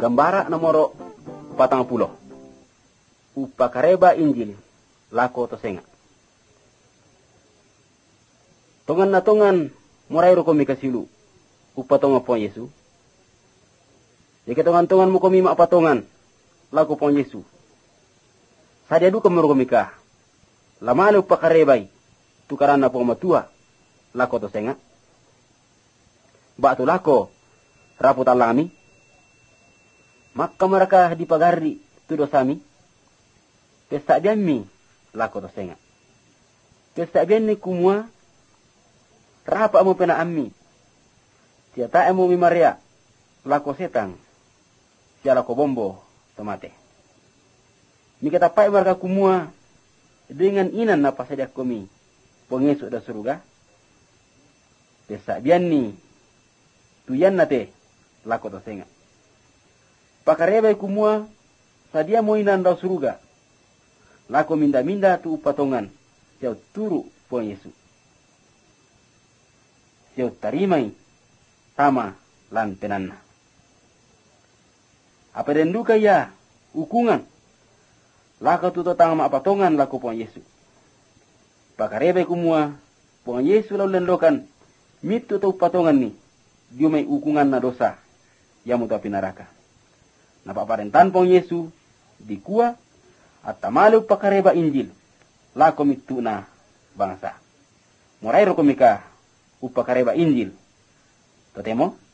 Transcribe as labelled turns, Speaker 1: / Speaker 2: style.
Speaker 1: Gambara nomoro 40. Upakareba Injil lako to senga. Tongan na tongan moray ro komi kasilu. Upatonga po Yesu. Jika tongan-tongan mo komi maapatongan lako po Yesu. Sadia du komi ro komi ka. Lamale upakarebay tukaran na po matua lako to senga. Ba tu lako raput alami. Maka mereka di pagari tu dosami. Pesta biami lako to senga. Pesta biani kumua rapa mo pena ammi. Tiata emo mi Maria lako setang. Sia lako bombo tomate. Mi kata pai mereka kumua dengan inan napa saja kami pengesuk da surga. Pesta biani tuyan nate lako to senga. Pakarebe kumua sadia mo inan da surga. Lako minda-minda tu upatongan. Siau turu po Yesu. Siau tarimai sama lan penanna. Apa denduka ya ukungan. Lako tu totang ma apatongan lako po Yesu. Pakarebe kumua po Yesu lau lendokan mitu tu upatongan ni. Dia may ukungan na dosa. Yamu ta pinaraka. Napaparentan po Yesu di kuwa at tamalo pakareba Injil lako mitu na bangsa. Moray ro komika upakareba Injil. Totemo